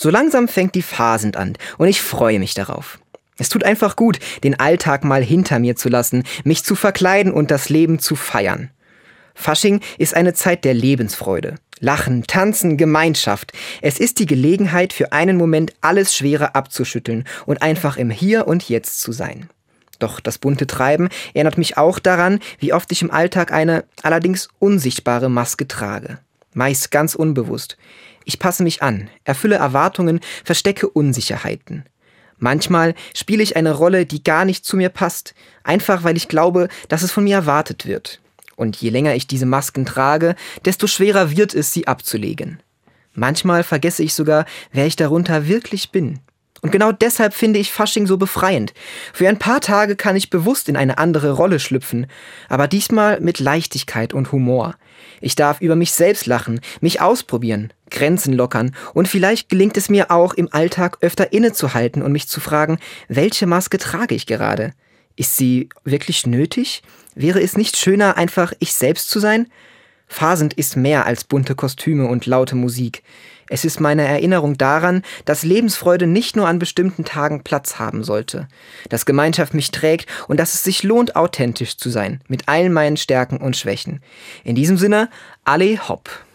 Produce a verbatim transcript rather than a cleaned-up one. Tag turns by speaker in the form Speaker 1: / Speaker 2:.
Speaker 1: So langsam fängt die Fasend an und ich freue mich darauf. Es tut einfach gut, den Alltag mal hinter mir zu lassen, mich zu verkleiden und das Leben zu feiern. Fasching ist eine Zeit der Lebensfreude. Lachen, Tanzen, Gemeinschaft. Es ist die Gelegenheit, für einen Moment alles Schwere abzuschütteln und einfach im Hier und Jetzt zu sein. Doch das bunte Treiben erinnert mich auch daran, wie oft ich im Alltag eine, allerdings unsichtbare Maske trage. Meist ganz unbewusst. Ich passe mich an, erfülle Erwartungen, verstecke Unsicherheiten. Manchmal spiele ich eine Rolle, die gar nicht zu mir passt, einfach weil ich glaube, dass es von mir erwartet wird. Und je länger ich diese Masken trage, desto schwerer wird es, sie abzulegen. Manchmal vergesse ich sogar, wer ich darunter wirklich bin. Und genau deshalb finde ich Fasching so befreiend. Für ein paar Tage kann ich bewusst in eine andere Rolle schlüpfen, aber diesmal mit Leichtigkeit und Humor. Ich darf über mich selbst lachen, mich ausprobieren, Grenzen lockern und vielleicht gelingt es mir auch, im Alltag öfter innezuhalten und mich zu fragen, welche Maske trage ich gerade? Ist sie wirklich nötig? Wäre es nicht schöner, einfach ich selbst zu sein? Fasend ist mehr als bunte Kostüme und laute Musik. Es ist meine Erinnerung daran, dass Lebensfreude nicht nur an bestimmten Tagen Platz haben sollte, dass Gemeinschaft mich trägt und dass es sich lohnt, authentisch zu sein, mit allen meinen Stärken und Schwächen. In diesem Sinne, alle hopp!